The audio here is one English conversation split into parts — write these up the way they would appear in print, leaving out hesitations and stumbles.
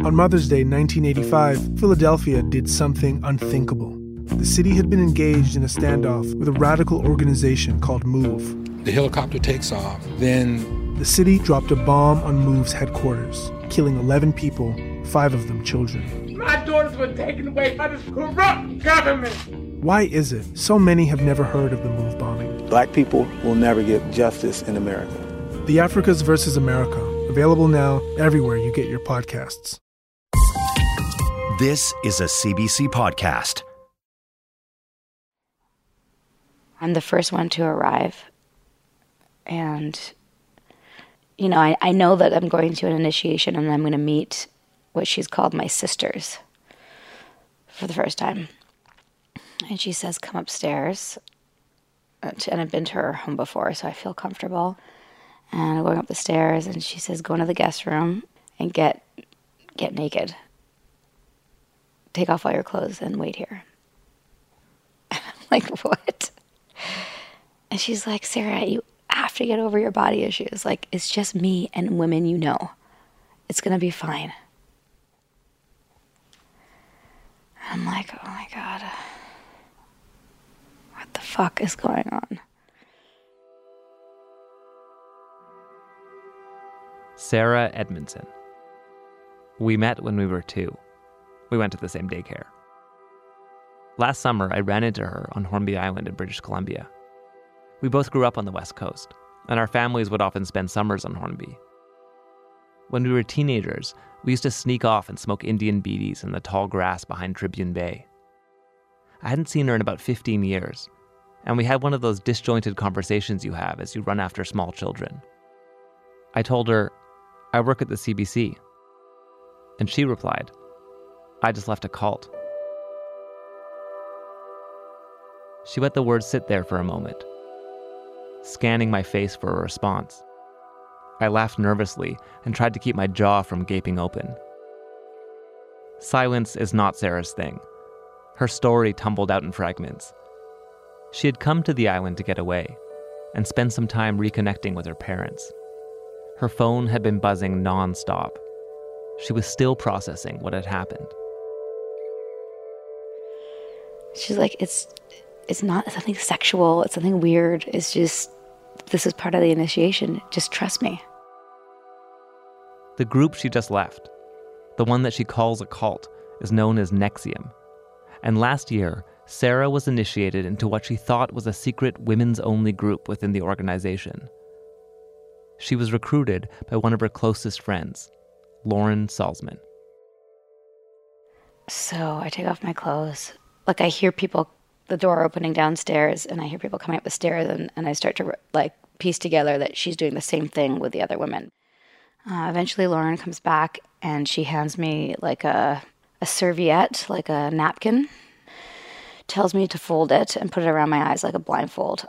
On Mother's Day 1985, Philadelphia did something unthinkable. The city had been engaged in a standoff with a radical organization called MOVE. The helicopter takes off, then the city dropped a bomb on MOVE's headquarters, killing 11 people, 5 of them children. My daughters were taken away by this corrupt government. Why is it so many have never heard of the MOVE bombing? Black people will never get justice in America. The Africas versus America, available now everywhere you get your podcasts. This is a CBC podcast. I'm the first one to arrive. And, you know, I know that I'm going to an initiation and I'm going to meet what she's called my sisters for the first time. And she says, come upstairs. And I've been to her home before, so I feel comfortable. And I'm going up the stairs, and she says, go into the guest room and get naked. Take off all your clothes and wait here. And I'm like, what? And she's like, Sarah, you have to get over your body issues. Like, it's just me and women you know. It's going to be fine. I'm like, oh my God. What the fuck is going on? Sarah Edmondson. We met when we were 2. We went to the same daycare. Last summer, I ran into her on Hornby Island in British Columbia. We both grew up on the West Coast, and our families would often spend summers on Hornby. When we were teenagers, we used to sneak off and smoke Indian beaties in the tall grass behind Tribune Bay. I hadn't seen her in about 15 years, and we had one of those disjointed conversations you have as you run after small children. I told her, I work at the CBC. And she replied, I just left a cult. She let the words sit there for a moment, scanning my face for a response. I laughed nervously and tried to keep my jaw from gaping open. Silence is not Sarah's thing. Her story tumbled out in fragments. She had come to the island to get away and spend some time reconnecting with her parents. Her phone had been buzzing non-stop. She was still processing what had happened. She's like, it's nothing sexual. It's nothing weird. It's just, this is part of the initiation. Just trust me. The group she just left, the one that she calls a cult, is known as NXIVM. And last year, Sarah was initiated into what she thought was a secret women's-only group within the organization. She was recruited by one of her closest friends, Lauren Salzman. So I take off my clothes. Like, I hear people, the door opening downstairs, and I hear people coming up the stairs, and I start to piece together that she's doing the same thing with the other women. Eventually Lauren comes back, and she hands me like a serviette, like a napkin, tells me to fold it and put it around my eyes like a blindfold.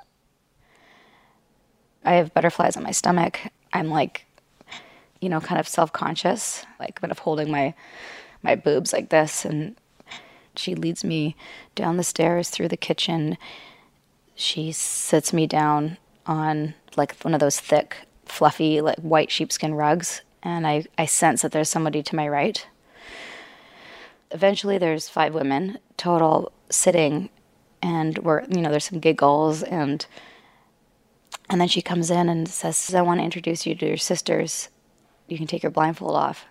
I have butterflies on my stomach. I'm like, kind of self-conscious, like kind of holding my boobs like this. And she leads me down the stairs through the kitchen. She sits me down on like one of those thick, fluffy, like white sheepskin rugs. And I sense that there's somebody to my right. Eventually there's 5 women total sitting, and there's some giggles, and then she comes in and says, I want to introduce you to your sisters. You can take your blindfold off.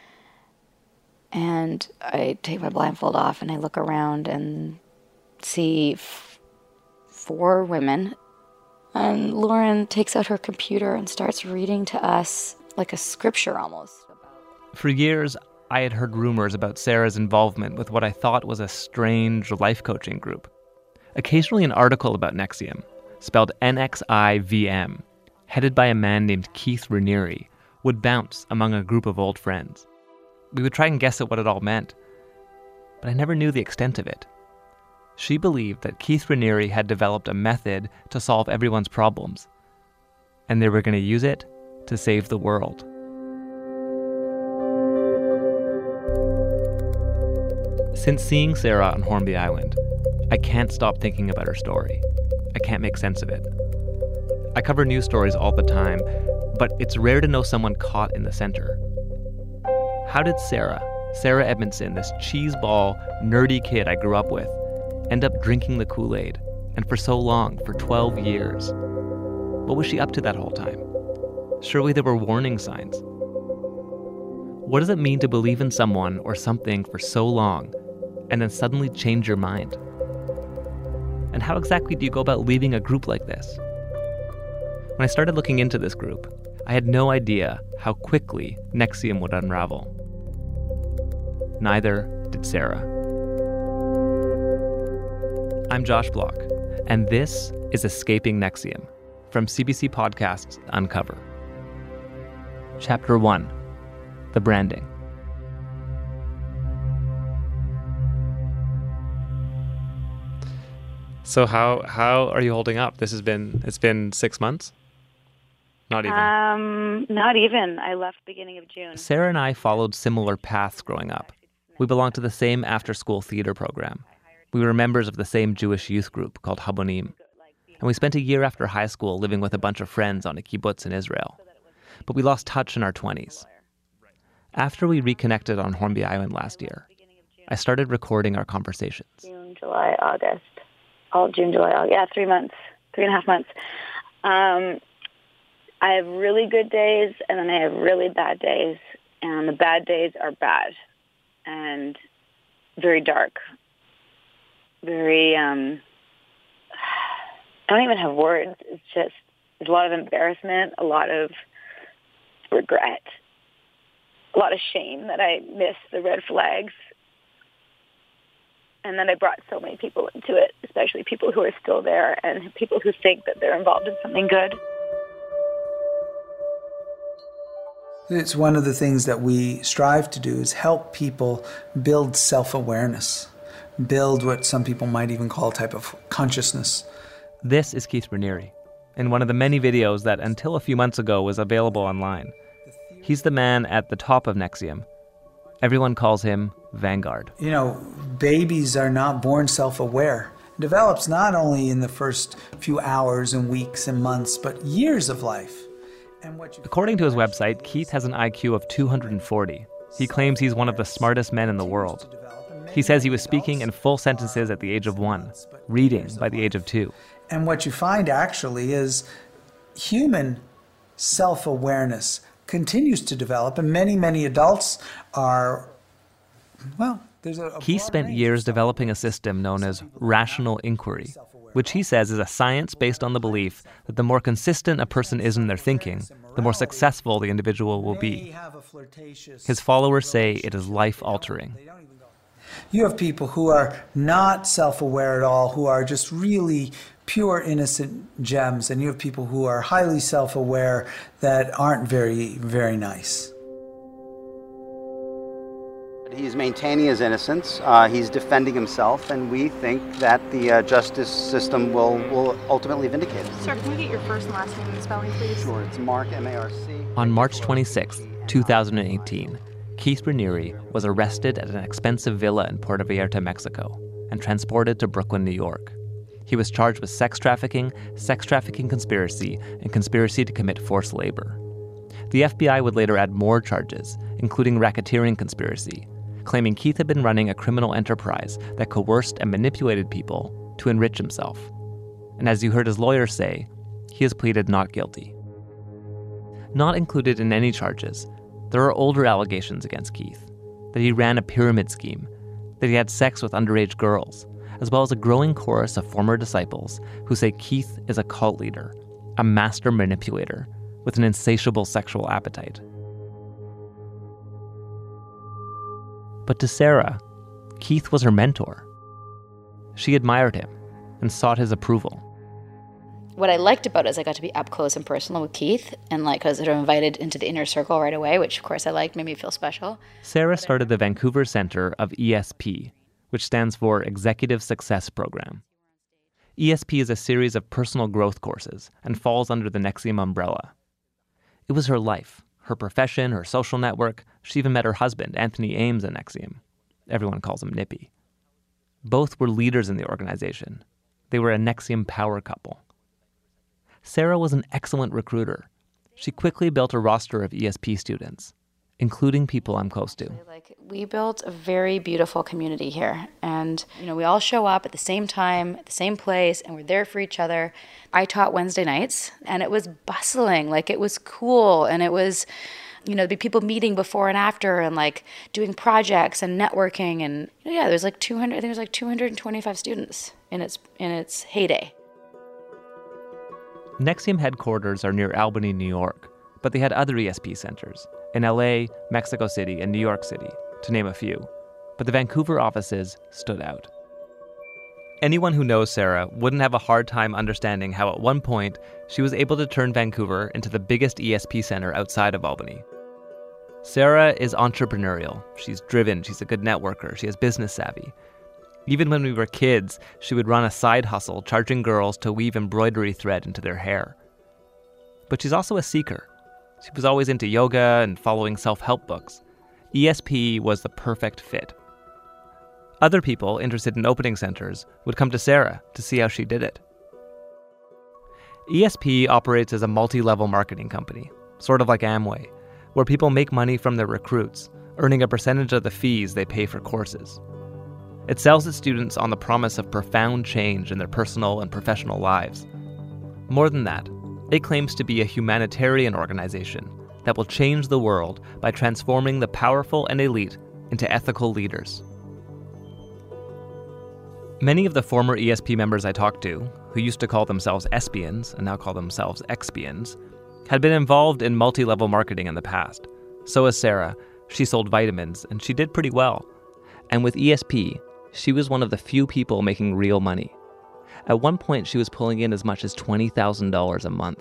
And I take my blindfold off and I look around and see 4 women. And Lauren takes out her computer and starts reading to us like a scripture almost. For years, I had heard rumors about Sarah's involvement with what I thought was a strange life coaching group. Occasionally an article about NXIVM, spelled NXIVM, headed by a man named Keith Raniere, would bounce among a group of old friends. We would try and guess at what it all meant, but I never knew the extent of it. She believed that Keith Raniere had developed a method to solve everyone's problems, and they were going to use it to save the world. Since seeing Sarah on Hornby Island, I can't stop thinking about her story. I can't make sense of it. I cover news stories all the time, but it's rare to know someone caught in the center. How did Sarah Edmondson, this cheeseball, nerdy kid I grew up with, end up drinking the Kool-Aid, and for so long, for 12 years? What was she up to that whole time? Surely there were warning signs. What does it mean to believe in someone or something for so long and then suddenly change your mind? And how exactly do you go about leaving a group like this? When I started looking into this group, I had no idea how quickly NXIVM would unravel. Neither did Sarah. I'm Josh Block, and this is Escaping NXIVM from CBC Podcast's Uncover. Chapter 1. The Branding. So how are you holding up? It's been 6 months? Not even. Not even. I left beginning of June. Sarah and I followed similar paths growing up. We belonged to the same after-school theater program. We were members of the same Jewish youth group called Habonim. And we spent a year after high school living with a bunch of friends on a kibbutz in Israel. But we lost touch in our 20s. After we reconnected on Hornby Island last year, I started recording our conversations. June, July, August. All June, July, August. Yeah, 3 months. 3.5 months. I have really good days, and then I have really bad days. And the bad days are bad and very dark. Very, I don't even have words. It's just, there's a lot of embarrassment, a lot of regret, a lot of shame that I missed the red flags. And then I brought so many people into it, especially people who are still there and people who think that they're involved in something good. It's one of the things that we strive to do is help people build self-awareness, build what some people might even call a type of consciousness. This is Keith Raniere, in one of the many videos that until a few months ago was available online. He's the man at the top of NXIVM. Everyone calls him Vanguard. You know, babies are not born self-aware. It develops not only in the first few hours and weeks and months, but years of life. According to his website, Keith has an IQ of 240. He claims he's one of the smartest men in the world. He says he was speaking in full sentences at the age of 1, reading by the age of 2. And what you find actually is human self-awareness continues to develop, and many adults are, well, there's a Keith spent years developing a system known as rational inquiry, which he says is a science based on the belief that the more consistent a person is in their thinking, the more successful the individual will be. His followers say it is life-altering. You have people who are not self-aware at all, who are just really pure, innocent gems, and you have people who are highly self-aware that aren't very, very nice. He's maintaining his innocence, he's defending himself, and we think that the justice system will ultimately vindicate him. Sir, can we get your first and last name and spelling, please? Sure, it's Mark, M-A-R-C. On March 26, 2018, Keith Raniere was arrested at an expensive villa in Puerto Vallarta, Mexico, and transported to Brooklyn, New York. He was charged with sex trafficking conspiracy, and conspiracy to commit forced labor. The FBI would later add more charges, including racketeering conspiracy, claiming Keith had been running a criminal enterprise that coerced and manipulated people to enrich himself. And as you heard his lawyer say, he has pleaded not guilty. Not included in any charges, there are older allegations against Keith, that he ran a pyramid scheme, that he had sex with underage girls, as well as a growing chorus of former disciples who say Keith is a cult leader, a master manipulator with an insatiable sexual appetite. But to Sarah, Keith was her mentor. She admired him and sought his approval. What I liked about it is I got to be up close and personal with Keith, and like I was sort of invited into the inner circle right away, which of course I liked, made me feel special. Sarah started the Vancouver Center of ESP, which stands for Executive Success Program. ESP is a series of personal growth courses and falls under the NXIVM umbrella. It was her life, her profession, her social network. She even met her husband, Anthony Ames, in NXIVM. Everyone calls him Nippy. Both were leaders in the organization. They were a NXIVM power couple. Sarah was an excellent recruiter. She quickly built a roster of ESP students. including people I'm close to. Like, we built a very beautiful community here, and we all show up at the same time, at the same place, and we're there for each other. I taught Wednesday nights, and it was bustling. Like, it was cool, and it was, there'd be people meeting before and after, and like doing projects and networking, and there's like 200. I think there's like 225 students in its heyday. NXIVM headquarters are near Albany, New York, but they had other ESP centers in LA, Mexico City, and New York City, to name a few. But the Vancouver offices stood out. Anyone who knows Sarah wouldn't have a hard time understanding how at one point she was able to turn Vancouver into the biggest ESP center outside of Albany. Sarah is entrepreneurial. She's driven, she's a good networker, she has business savvy. Even when we were kids, she would run a side hustle charging girls to weave embroidery thread into their hair. But she's also a seeker. She was always into yoga and following self-help books. ESP was the perfect fit. Other people interested in opening centers would come to Sarah to see how she did it. ESP operates as a multi-level marketing company, sort of like Amway, where people make money from their recruits, earning a percentage of the fees they pay for courses. It sells its students on the promise of profound change in their personal and professional lives. More than that, it claims to be a humanitarian organization that will change the world by transforming the powerful and elite into ethical leaders. Many of the former ESP members I talked to, who used to call themselves espions and now call themselves expians, had been involved in multi-level marketing in the past. So is Sarah. She sold vitamins, and she did pretty well. And with ESP, she was one of the few people making real money. At one point, she was pulling in as much as $20,000 a month.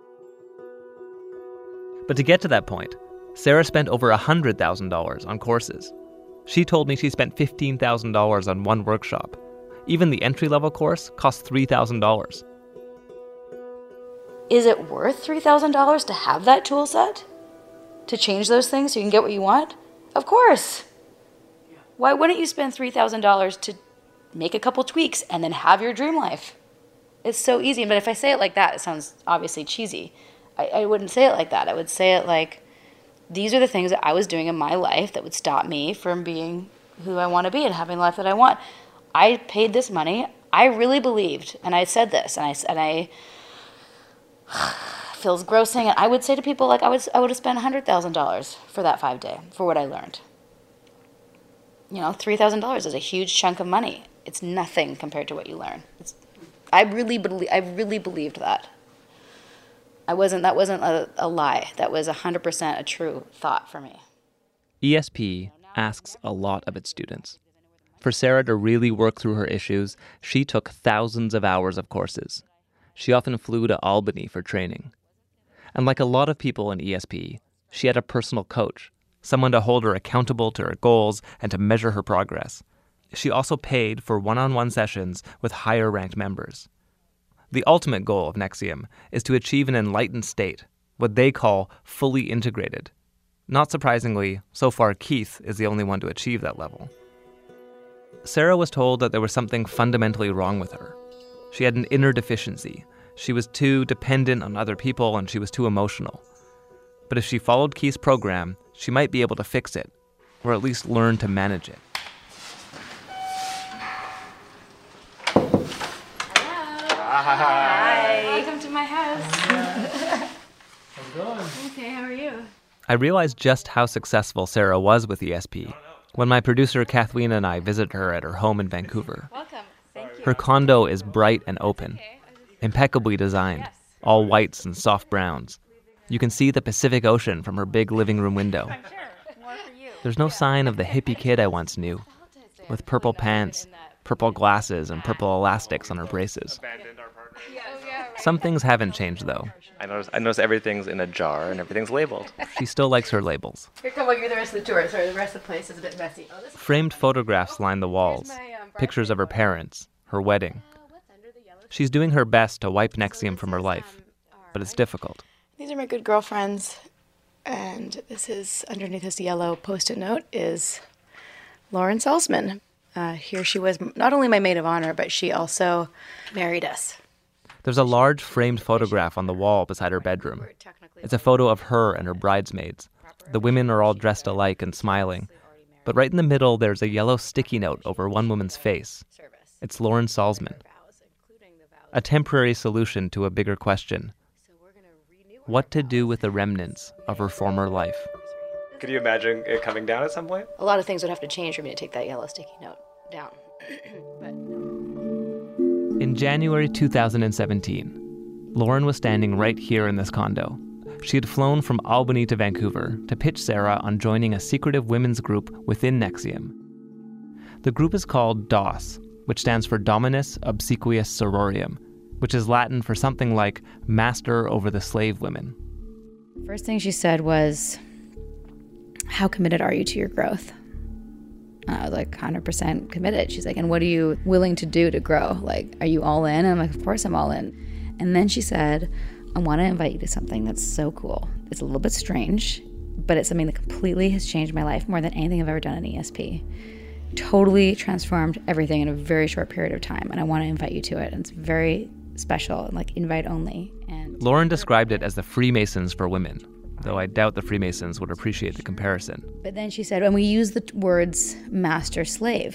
But to get to that point, Sarah spent over $100,000 on courses. She told me she spent $15,000 on one workshop. Even the entry-level course cost $3,000. Is it worth $3,000 to have that tool set? To change those things so you can get what you want? Of course. Why wouldn't you spend $3,000 to make a couple tweaks and then have your dream life? It's so easy. But if I say it like that, it sounds obviously cheesy. I wouldn't say it like that. I would say it like, these are the things that I was doing in my life that would stop me from being who I want to be and having the life that I want. I paid this money. I really believed, and I said this, and I feels grossing. And I would say to people, like, I would have spent $100,000 for that 5-day, for what I learned. $3,000 is a huge chunk of money. It's nothing compared to what you learn. I really believed that. That wasn't a lie. That was 100% a true thought for me. ESP asks a lot of its students. For Sarah to really work through her issues, she took thousands of hours of courses. She often flew to Albany for training. And like a lot of people in ESP, she had a personal coach, someone to hold her accountable to her goals and to measure her progress. She also paid for one-on-one sessions with higher-ranked members. The ultimate goal of NXIVM is to achieve an enlightened state, what they call fully integrated. Not surprisingly, so far Keith is the only one to achieve that level. Sarah was told that there was something fundamentally wrong with her. She had an inner deficiency. She was too dependent on other people and she was too emotional. But if she followed Keith's program, she might be able to fix it, or at least learn to manage it. Hi. Welcome to my house. How's it going? Okay, how are you? I realized just how successful Sarah was with ESP when my producer Kathleen and I visited her at her home in Vancouver. Welcome. Thank you. Her condo is bright and open, impeccably designed, all whites and soft browns. You can see the Pacific Ocean from her big living room window. There's no sign of the hippie kid I once knew, with purple pants, purple glasses, and purple elastics on her braces. Some things haven't changed, though. I notice everything's in a jar and everything's labeled. She still likes her labels. Here, come on, you're the rest of the tour. Sorry, the rest of the place is a bit messy. Framed photographs line the walls, pictures of her parents, her wedding. She's doing her best to wipe NXIVM from her life, but it's difficult. These are my good girlfriends, and this is, underneath this yellow Post-it note, is Lauren Salzman. Here she was not only my maid of honor, but she also married us. There's a large framed photograph on the wall beside her bedroom. It's a photo of her and her bridesmaids, The women are all dressed alike and smiling. But right in the middle, there's a yellow sticky note over one woman's face. It's Lauren Salzman. A temporary solution to a bigger question. What to do with the remnants of her former life. Could you imagine it coming down at some point? A lot of things would have to change for me to take that yellow sticky note down. But In January 2017, Lauren was standing right here in this condo. She had flown from Albany to Vancouver to pitch Sarah on joining a secretive women's group within NXIVM. The group is called DOS, which stands for Dominus Obsequious Sororium, which is Latin for something like master over the slave women. First thing she said was, how committed are you to your growth? And I was like, 100% committed. She's like, and what are you willing to do to grow? Like, are you all in? And I'm like, of course I'm all in. And then she said, I want to invite you to something that's so cool. It's a little bit strange, but it's something that completely has changed my life more than anything I've ever done in ESP. Totally transformed everything in a very short period of time, and I want to invite you to it. And it's very special and like invite only. And Lauren described it as the Freemasons for women, though I doubt the Freemasons would appreciate the comparison. But then she said, and we use the words master-slave.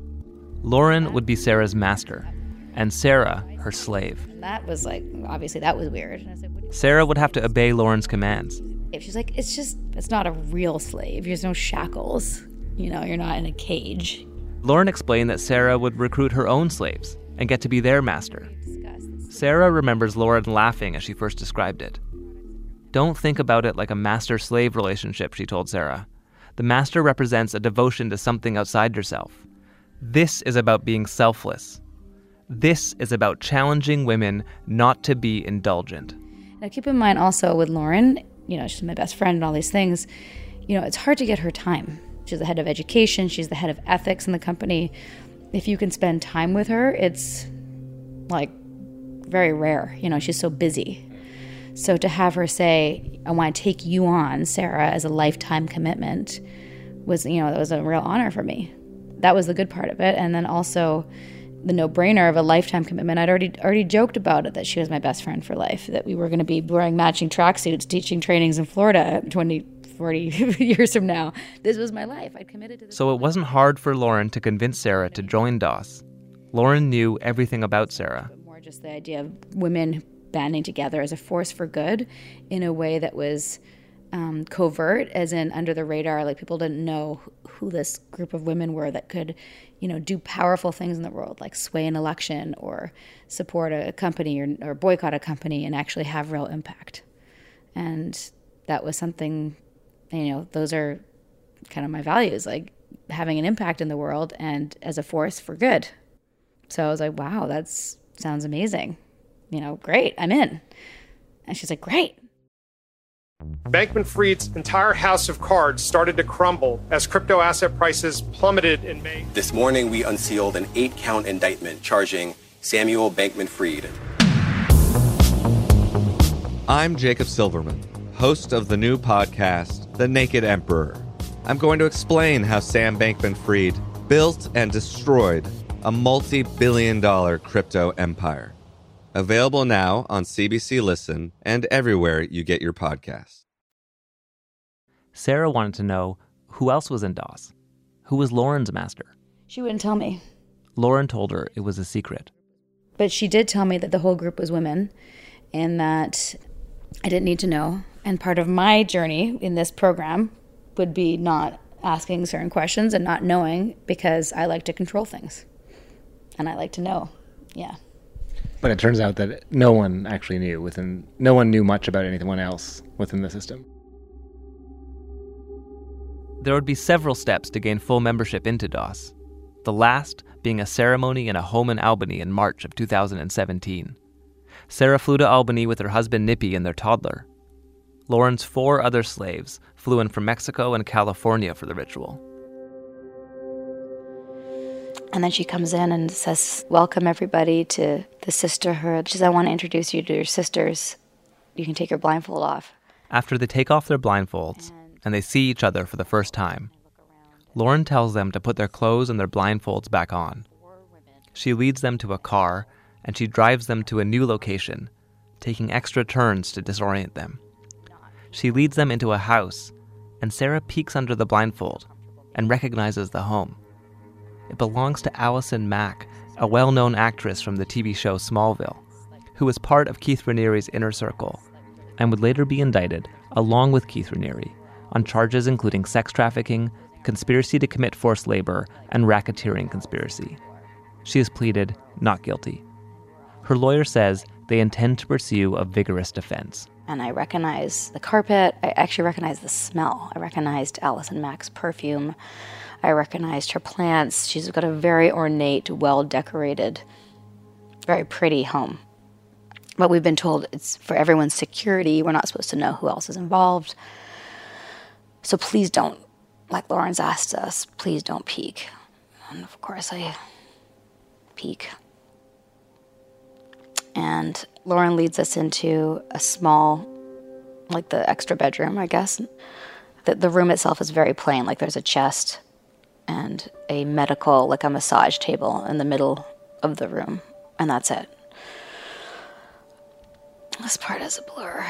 Lauren would be Sarah's master, and Sarah her slave. And that was like, obviously that was weird. And I said, Sarah would have to obey Lauren's commands. She's like, it's not a real slave. There's no shackles. You know, you're not in a cage. Lauren explained that Sarah would recruit her own slaves and get to be their master. Sarah remembers Lauren laughing as she first described it. Don't think about it like a master-slave relationship, she told Sarah. The master represents a devotion to something outside yourself. This is about being selfless. This is about challenging women not to be indulgent. Now keep in mind also with Lauren, you know, she's my best friend and all these things, you know, it's hard to get her time. She's the head of education, she's the head of ethics in the company. If you can spend time with her, it's like very rare. You know, she's so busy. So to have her say, I want to take you on, Sarah, as a lifetime commitment was, you know, that was a real honor for me. That was the good part of it. And then also the no-brainer of a lifetime commitment. I'd already joked about it, that she was my best friend for life, that we were going to be wearing matching tracksuits, teaching trainings in Florida 20, 40 years from now. This was my life. I'd committed to this. So it wasn't hard for Lauren to convince Sarah to join DOS. Lauren knew everything about Sarah. More just the idea of women banding together as a force for good in a way that was covert, as in under the radar, like people didn't know who this group of women were that could, you know, do powerful things in the world, like sway an election or support a company or boycott a company and actually have real impact. And that was something, you know, those are kind of my values, like having an impact in the world and as a force for good. So I was like, wow, that sounds amazing. You know, great, I'm in. And she's like, great. Bankman-Fried's entire house of cards started to crumble as crypto asset prices plummeted in May. This morning, we unsealed an 8-count indictment charging Samuel Bankman-Fried. I'm Jacob Silverman, host of the new podcast, The Naked Emperor. I'm going to explain how Sam Bankman-Fried built and destroyed a multi-billion-dollar crypto empire. Available now on CBC Listen and everywhere you get your podcasts. Sarah wanted to know who else was in DOS. Who was Lauren's master? She wouldn't tell me. Lauren told her it was a secret. But she did tell me that the whole group was women and that I didn't need to know. And part of my journey in this program would be not asking certain questions and not knowing, because I like to control things. And I like to know. Yeah. But it turns out that no one actually knew no one knew much about anyone else within the system. There would be several steps to gain full membership into DOS, the last being a ceremony in a home in Albany in March of 2017. Sarah flew to Albany with her husband Nippy and their toddler. Lauren's 4 other slaves flew in from Mexico and California for the ritual. And then she comes in and says, welcome everybody to the sisterhood. She says, I want to introduce you to your sisters. You can take your blindfold off. After they take off their blindfolds and they see each other for the first time, Lauren tells them to put their clothes and their blindfolds back on. She leads them to a car and she drives them to a new location, taking extra turns to disorient them. She leads them into a house and Sarah peeks under the blindfold and recognizes the home. It belongs to Allison Mack, a well-known actress from the TV show Smallville, who was part of Keith Raniere's inner circle and would later be indicted, along with Keith Raniere, on charges including sex trafficking, conspiracy to commit forced labor, and racketeering conspiracy. She has pleaded not guilty. Her lawyer says they intend to pursue a vigorous defense. And I recognize the carpet. I actually recognize the smell. I recognized Allison Mack's perfume. I recognized her plants. She's got a very ornate, well-decorated, very pretty home. But we've been told it's for everyone's security. We're not supposed to know who else is involved. So please don't, like Lauren's asked us, please don't peek. And of course I peek. And Lauren leads us into a small, like the extra bedroom, I guess. The room itself is very plain. Like there's a chest and a medical, like a massage table in the middle of the room. And that's it. This part is a blur.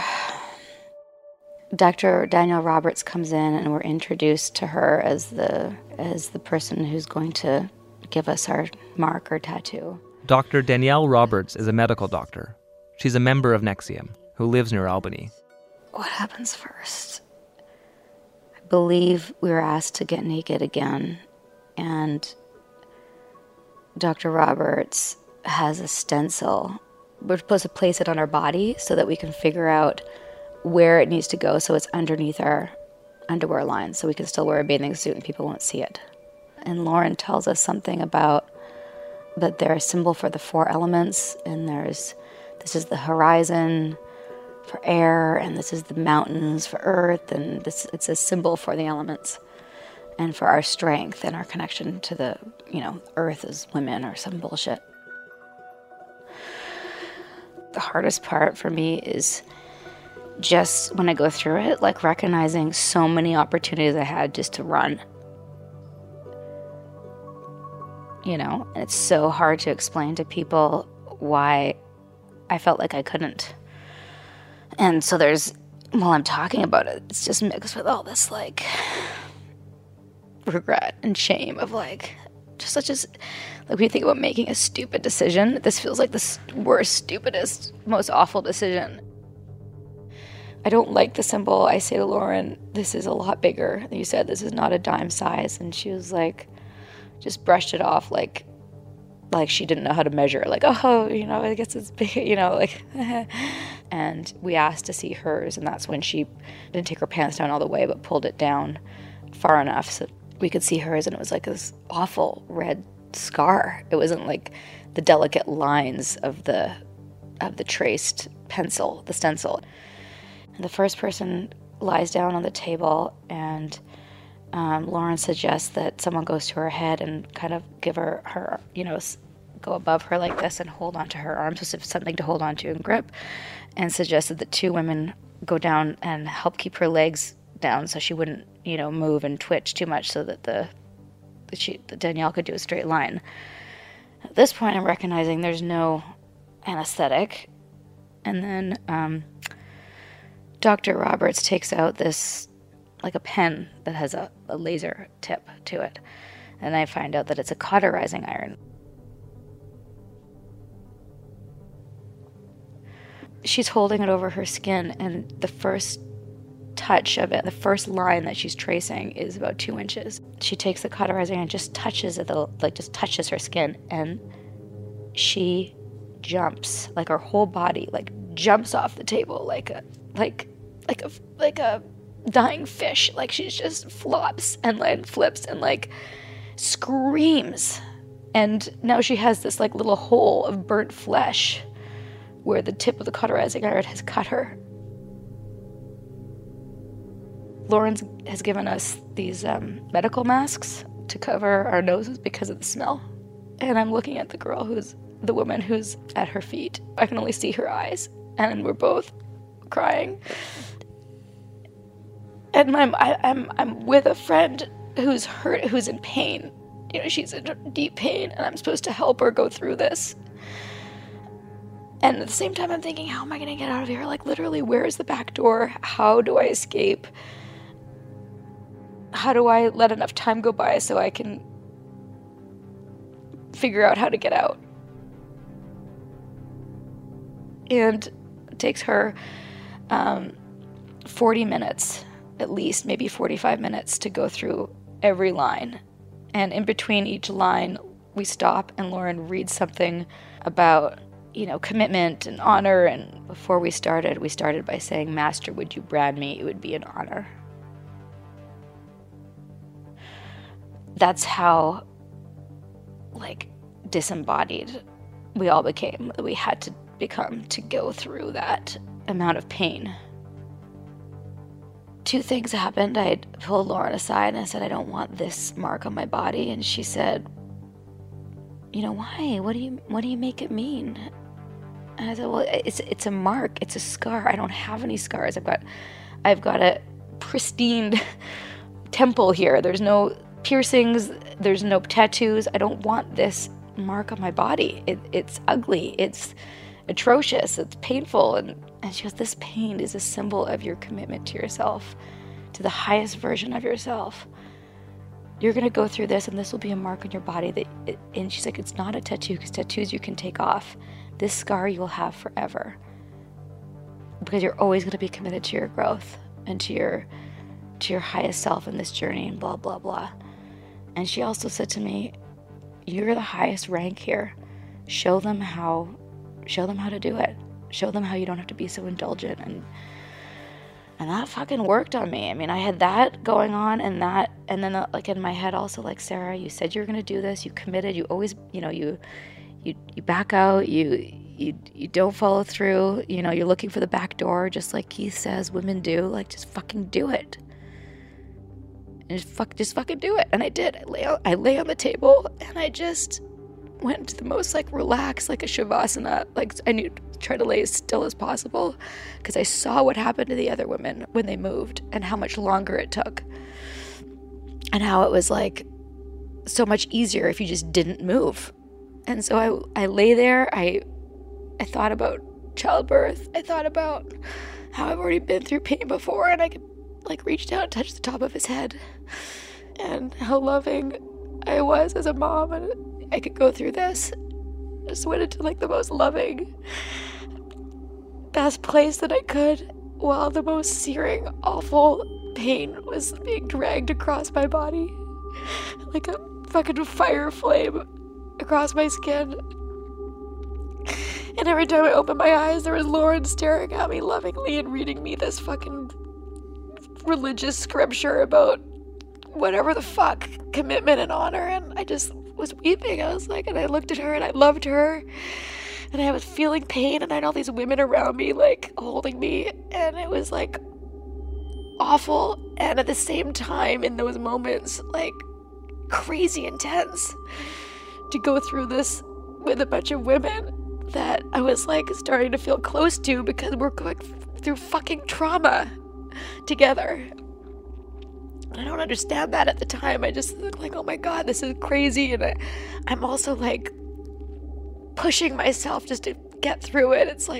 Dr. Danielle Roberts comes in and we're introduced to her as the person who's going to give us our mark or tattoo. Dr. Danielle Roberts is a medical doctor. She's a member of NXIVM, who lives near Albany. What happens first? I believe we were asked to get naked again, and Dr. Roberts has a stencil. We're supposed to place it on our body so that we can figure out where it needs to go so it's underneath our underwear line so we can still wear a bathing suit and people won't see it. And Lauren tells us something about that they're a symbol for the 4 elements, and this is the horizon for air, and this is the mountains for earth, and it's a symbol for the elements and for our strength and our connection to the, earth as women or some bullshit. The hardest part for me is just when I go through it, like recognizing so many opportunities I had just to run. And it's so hard to explain to people why I felt like I couldn't. And so while I'm talking about it, it's just mixed with all this, like, regret and shame of, like, just such as, like, when you think about making a stupid decision, this feels like the worst, stupidest, most awful decision. I don't like the symbol. I say to Lauren, this is a lot bigger. You said this is not a dime size. And she was like, just brushed it off like she didn't know how to measure. Like, I guess it's big, like. And we asked to see hers, and that's when she didn't take her pants down all the way, but pulled it down far enough so we could see hers, and it was like this awful red scar. It wasn't like the delicate lines of the traced pencil, the stencil. And the first person lies down on the table, and Lauren suggests that someone goes to her head and kind of give her, go above her like this and hold onto her arms, so something to hold onto and grip, and suggested that 2 women go down and help keep her legs down so she wouldn't, move and twitch too much so that the Danielle could do a straight line. At this point, I'm recognizing there's no anesthetic. And then Dr. Roberts takes out this, like a pen that has a laser tip to it. And I find out that it's a cauterizing iron. She's holding it over her skin, and the first touch of it, the first line that she's tracing is about 2 inches. She takes the cauterizing iron and just touches it, just touches her skin, and she jumps, like her whole body, like jumps off the table like a dying fish. Like she just flops and like flips and like screams. And now she has this like little hole of burnt flesh where the tip of the cauterizing iron has cut her. Lauren has given us these medical masks to cover our noses because of the smell. And I'm looking at the woman who's at her feet. I can only see her eyes, and we're both crying. And I'm with a friend who's hurt, who's in pain. She's in deep pain, and I'm supposed to help her go through this. And at the same time, I'm thinking, how am I going to get out of here? Like, literally, where is the back door? How do I escape? how do I let enough time go by so I can figure out how to get out? And it takes her 40 minutes, at least, maybe 45 minutes to go through every line. And in between each line, we stop and Lauren reads something about, commitment and honor. And before we started by saying, "Master, would you brand me? It would be an honor." That's how, disembodied we all became. We had to become to go through that amount of pain. 2 things happened. I pulled Lauren aside and I said, "I don't want this mark on my body." And she said, "Why? What do you make it mean?" And I said, "Well, it's a mark. It's a scar. I don't have any scars. I've got a pristine temple here. There's no piercings. There's no tattoos. I don't want this mark on my body. It's ugly. It's atrocious. It's painful." And she goes, "This pain is a symbol of your commitment to yourself, to the highest version of yourself. You're going to go through this, and this will be a mark on your body." And she's like, "It's not a tattoo, because tattoos you can take off. This scar you will have forever, because you're always going to be committed to your growth and to your highest self in this journey," and blah, blah, blah. And she also said to me, "You're the highest rank here. Show them how to do it. Show them how you don't have to be so indulgent." And that fucking worked on me. I mean, I had that going on, and then in my head also, "Sarah, you said you were going to do this. You committed. You always, you back out. You don't follow through. You're looking for the back door, just like Keith says women do. Just fucking do it. And just fucking do it." And I did. I lay on the table, and I just went to the most relaxed, a shavasana. I knew to try to lay as still as possible, because I saw what happened to the other women when they moved, and how much longer it took, and how it was so much easier if you just didn't move. And so I lay there. I thought about childbirth. I thought about how I've already been through pain before, and I could reach down and touch the top of his head, and how loving I was as a mom, and I could go through this. Just went into the most loving, best place that I could, while the most searing, awful pain was being dragged across my body like a fucking fire flame across my skin. And every time I opened my eyes, there was Lauren staring at me lovingly and reading me this fucking religious scripture about whatever the fuck, commitment and honor. And I just was weeping. I was and I looked at her and I loved her, and I was feeling pain, and I had all these women around me holding me, and it was awful, and at the same time in those moments crazy intense to go through this with a bunch of women that I was starting to feel close to, because we're going through fucking trauma together. I don't understand that at the time. I just oh my God, this is crazy. And I'm also pushing myself just to get through it. It's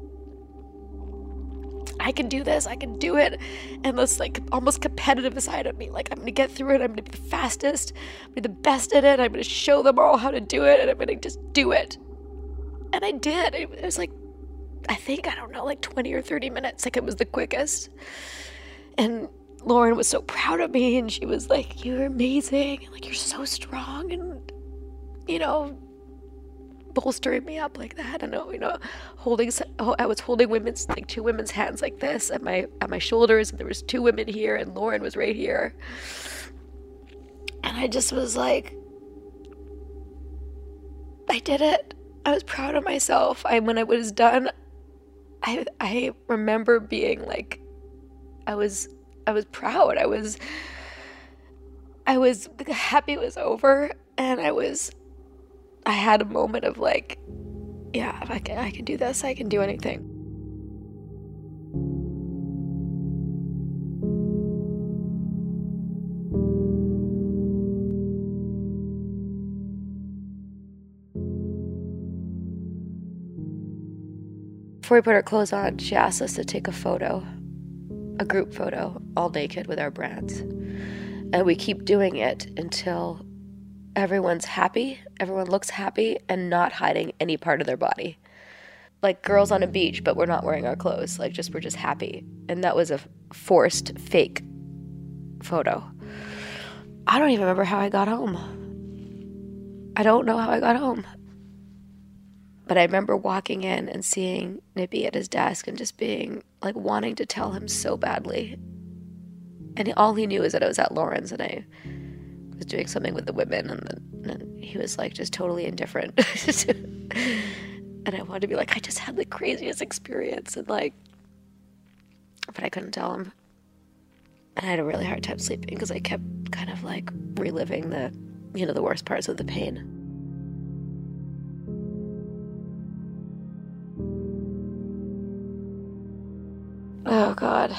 I can do this, I can do it. And this almost competitive side of me, I'm gonna get through it, I'm gonna be the fastest, I'm gonna be the best at it, I'm gonna show them all how to do it, and I'm gonna just do it. And I did. It was I think, 20 or 30 minutes, it was the quickest. And Lauren was so proud of me, and she was "You're amazing, you're so strong," and bolstering me up like that. And I was holding women's 2 women's hands like this at my shoulders, and there was 2 women here, and Lauren was right here. And I just was I did it. I was proud of myself. When I was done, I remember being I was proud. I was happy it was over, and I had a moment of yeah, I can do this, I can do anything. Before we put our clothes on, she asked us to take a photo, a group photo, all naked with our brands. And we keep doing it until everyone's happy, everyone looks happy, and not hiding any part of their body. Like girls on a beach, but we're not wearing our clothes. Like we're just happy. And that was a forced, fake photo. I don't even remember how I got home. I don't know how I got home. But I remember walking in and seeing Nippy at his desk and just being like wanting to tell him so badly. And all he knew is that I was at Lauren's and I was doing something with the women, and he was like just totally indifferent. And I wanted to be like, I just had the craziest experience, and like, but I couldn't tell him. And I had a really hard time sleeping because I kept kind of like reliving the, you know, the worst parts of the pain. Oh, God.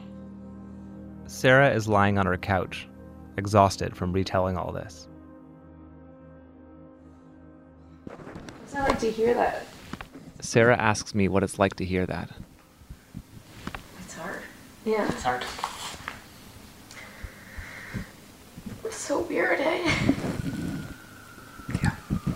Sarah is lying on her couch, exhausted from retelling all this. What's it like to hear that? Sarah asks me what it's like to hear that. It's hard. Yeah. It's hard. It's so weird, eh? Yeah.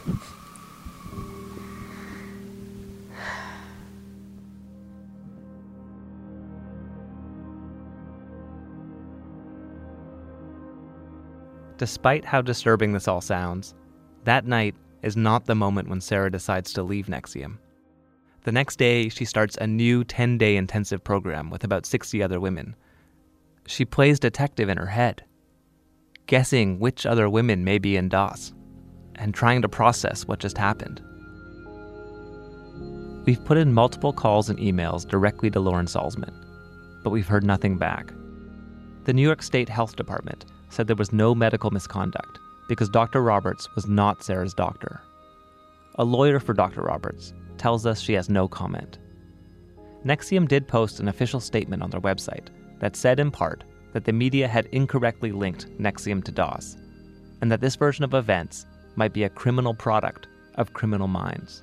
Despite how disturbing this all sounds, that night is not the moment when Sarah decides to leave NXIVM. The next day, she starts a new 10-day intensive program with about 60 other women. She plays detective in her head, guessing which other women may be in DOS, and trying to process what just happened. We've put in multiple calls and emails directly to Lauren Salzman, but we've heard nothing back. The New York State Health Department said there was no medical misconduct because Dr. Roberts was not Sarah's doctor. A lawyer for Dr. Roberts tells us she has no comment. NXIVM did post an official statement on their website that said in part that the media had incorrectly linked NXIVM to DOS, and that this version of events might be a criminal product of criminal minds.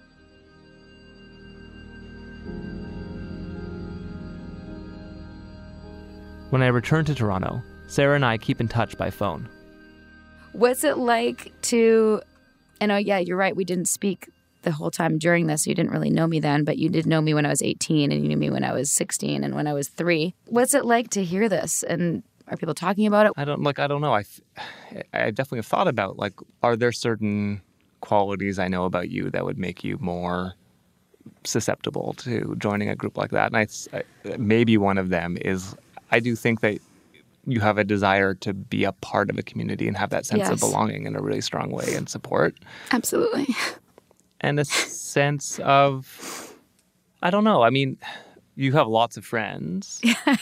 When I return to Toronto, Sarah and I keep in touch by phone. What's it like to, and oh yeah, you're right, we didn't speak the whole time during this. You didn't really know me then, but you did know me when I was 18 and you knew me when I was 16 and when I was 3. What's it like to hear this? And are people talking about it? I don't know. I definitely have thought about, like, are there certain qualities I know about you that would make you more susceptible to joining a group like that? And maybe one of them is, I do think that you have a desire to be a part of a community and have that sense of belonging in a really strong way and support. Absolutely. And a sense of, I don't know, I mean, you have lots of friends.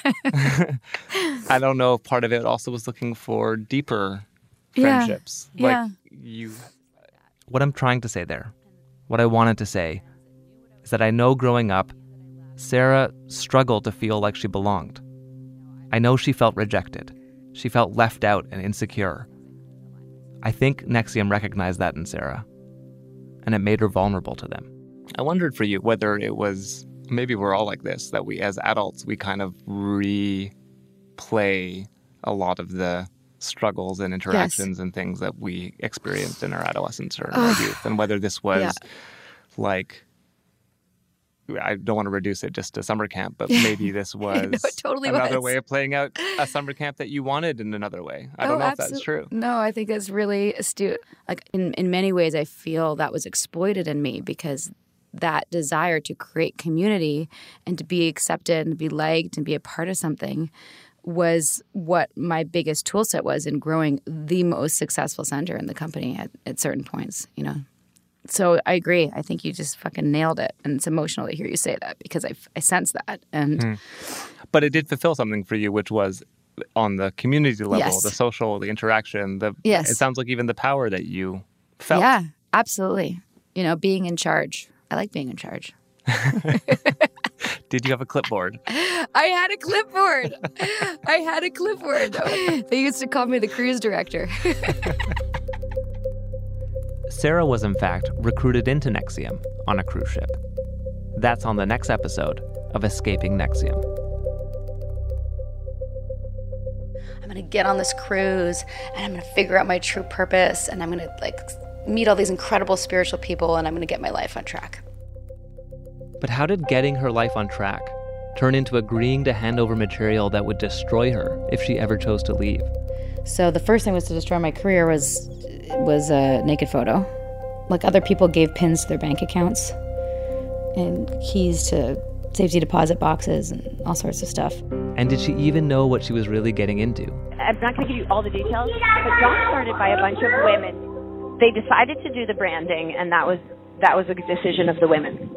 I don't know if part of it also was looking for deeper friendships. Yeah. What I'm trying to say there, what I wanted to say, is that I know growing up, Sarah struggled to feel like she belonged. I know she felt rejected. She felt left out and insecure. I think NXIVM recognized that in Sarah, and it made her vulnerable to them. I wondered for you whether it was, maybe we're all like this, that we as adults, we kind of replay a lot of the struggles and interactions and things that we experienced in our adolescence or in our youth, and whether this was like, I don't want to reduce it just to summer camp, but maybe this was another way of playing out a summer camp that you wanted in another way. I don't know if that's true. No, I think that's really astute. Like in many ways, I feel that was exploited in me because that desire to create community and to be accepted and to be liked and be a part of something was what my biggest tool set was in growing the most successful center in the company at certain points, you know. So I agree. I think you just fucking nailed it. And it's emotional to hear you say that because I sense that. And But it did fulfill something for you, which was on the community level, the social, the interaction. It sounds like even the power that you felt. Yeah, absolutely. You know, being in charge. I like being in charge. Did you have a clipboard? I had a clipboard. They used to call me the cruise director. Sarah was, in fact, recruited into NXIVM on a cruise ship. That's on the next episode of Escaping NXIVM. I'm going to get on this cruise and I'm going to figure out my true purpose and I'm going to like meet all these incredible spiritual people and I'm going to get my life on track. But how did getting her life on track turn into agreeing to hand over material that would destroy her if she ever chose to leave? So the first thing was to destroy my career was a naked photo. Like, other people gave pins to their bank accounts and keys to safety deposit boxes and all sorts of stuff. And did she even know what she was really getting into? I'm not going to give you all the details, but it got started by a bunch of women. They decided to do the branding, and that was a decision of the women.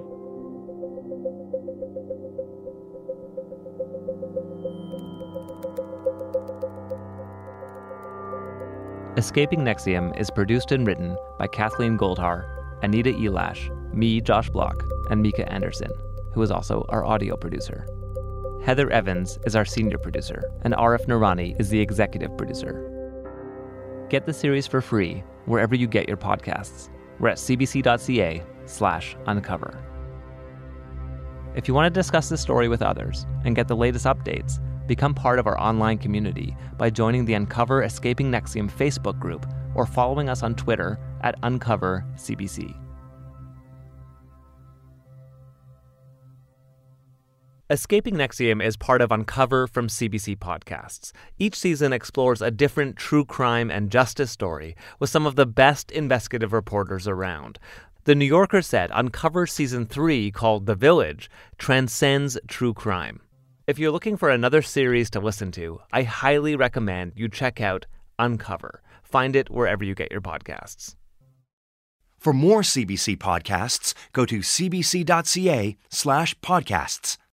Escaping NXIVM is produced and written by Kathleen Goldhar, Anita Elash, me, Josh Block, and Mika Anderson, who is also our audio producer. Heather Evans is our senior producer, and Arif Noorani is the executive producer. Get the series for free wherever you get your podcasts. We're at cbc.ca/uncover. If you want to discuss this story with others and get the latest updates, become part of our online community by joining the Uncover Escaping NXIVM Facebook group or following us on Twitter at UncoverCBC. Escaping NXIVM is part of Uncover from CBC Podcasts. Each season explores a different true crime and justice story with some of the best investigative reporters around. The New Yorker said Uncover Season 3, called The Village, transcends true crime. If you're looking for another series to listen to, I highly recommend you check out Uncover. Find it wherever you get your podcasts. For more CBC podcasts, go to cbc.ca/podcasts.